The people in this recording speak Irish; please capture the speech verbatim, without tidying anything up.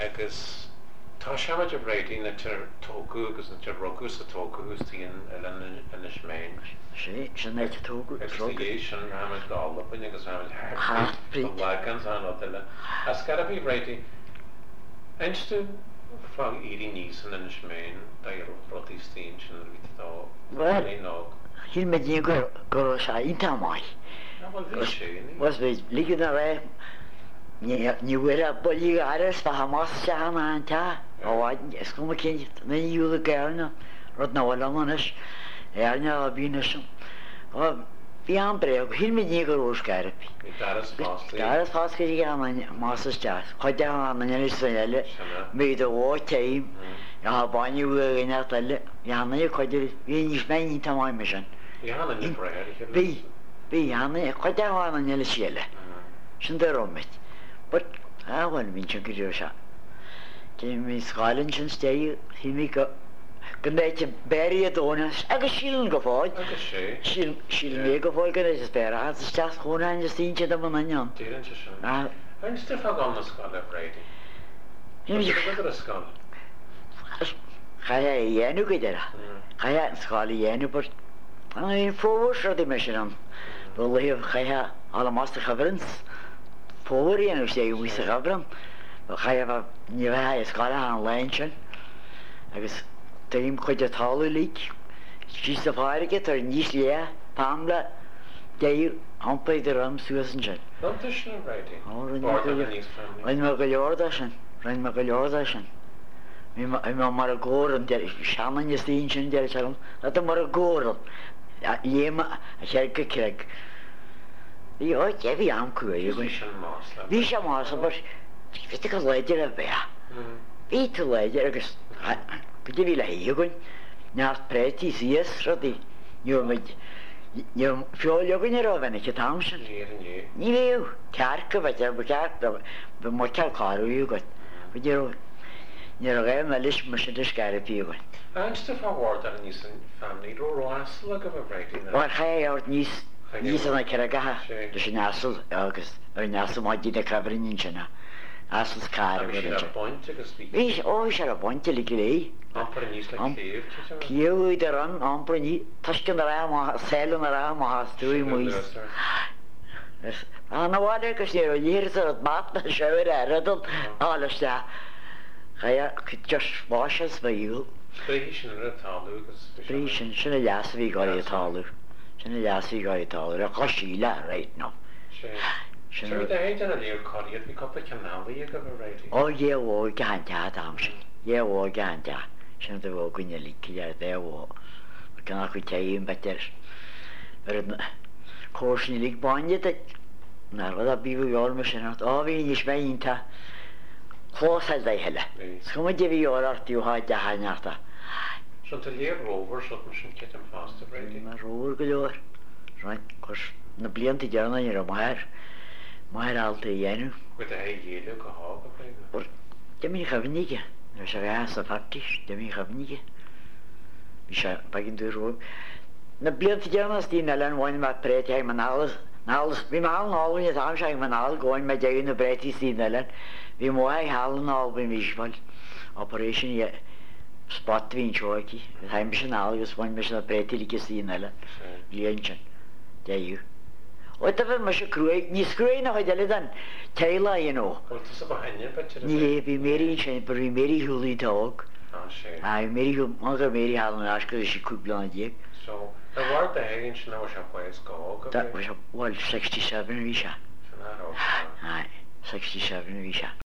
agus tá seaid a réidir na tógu agus na rogus a tógus tíon in isméin. Sí, sin éit tógu. Agus dhé sin haid gálapain agus haid lagans an óile. As gar a bhí réidir einstú fá irí níos in isméin da ar rotí stín sin a bhítá é ná. Hí me dí gur gur se ínta mai. Was bhí lígad a ré ní bhfuil a bolí aras fa ha más se hana an ta áhaid is cum cin na dúla gana rud náhfuil amanis éarne a bhíne sem. Bhí an bre hí me dí gur úscairepi. Daras fásca í an másas teas. Chuide an is san eile mé do bhá taim a bainú gine eile Janna chuidir bhí níos mé ní tamáim me sin. Bhí bhí anna chuide hána an eile síile sin de romid. But áhain vín sin goú se. Tí mí sáilinn sin stéú hí mí go gnéite béí a dónas agus sílan go fáid síl mé go fáil gan is béir a teas chónain is tíse am an anion. Einstu fá gan na sáil a réidir? a sáil? Cha é dhéanú go deire. Cha an sáil dhéanú bur an fóhar se me sin an. Bhfuil chathe á másta chabrans. Fóí an sé bhí a gabran, cha ní bheit is gáile an lein sin agus taim chuid a talú lí sí a fáige tar níos lé pámla déir anpaid am suasan sin. Rein me go leorda sin, rein me go leorda sin. Mí mar a ggóran seanan is tíon sin deir sem, le mar a ggóran dhéime a cheirca creig. Bhí áid é bhí am cuair gon. Bhí sé más bar fi go leidir a bheith. Bhí tú leidir agus bide bhí le hí gon neart prétí síos rodí fiolagan ar áhanna ce tam sin. Ní bhéh cearca bheit ar ceart be mar ceall cáú gon. Beidir ní a réim me lis mar sin scair píúgan. Einstu fá bhhar ar níos an family róráas le go bh réidir. Bhar cha át níos níos anna ce gathe leis sin asal agus ar neasal má dína cabhrín sinna. Asal cáir Bhí ó se a bainte le go lé. Cíúid ar an ampra ní tuiscin a sélan a rá má túí mu. An bháile agus sé ó dhéir a mat na seir aradal álaiste. Cha just báisas bhíú. Brí sin ar a talú agus Brí sin sinna leas bhí gáí a talú. Sinna leasí gáidtáil a cosíle réit ná. Sinna héidir a léor choíad bhí coppla ceannaí a go bh réidir. Ó dhéhá gahantead am sin. Dhéhá gahante sin do bh gunne líci ar déhá gan chu taon betir ar cósní lí baine nar rud a bíú gáil me sin á bhí níos méonnta chlása d heile. Suma de bhí áartíúá de haneachta. Son te léir róver so mar sin cetim fásta réidir. Mar róver go leor. Right, chus na blianta dearna ar a mair mair alta dhéanú. Go a hé dhéile go hága réidir. De mí chafníige nu se bheas a fartis de mí chafníige. Bhí se bagin dú ró. Na blianta dearnas tí na len bhain mar préit heim man alles nálas bhí má nálainn is am se man ná gáin me deún na breití sí na len. Bhí mó healan á bhí mísbal operation spot vín seoiki, haim sin agus bhain me sin a breitií sí eile líon sin déú. Ó tá bheith me se cruúig ní scrúé nach chuid eile an teile inó. Ní bhí méín sin bar bhí méí thuúlaí tág a méú gur méí hálan asca sí cúpla díag. bhhar de haginn sin ná se chuéis gá bhil sixty-seven bhí se. sixty-seven bhí se.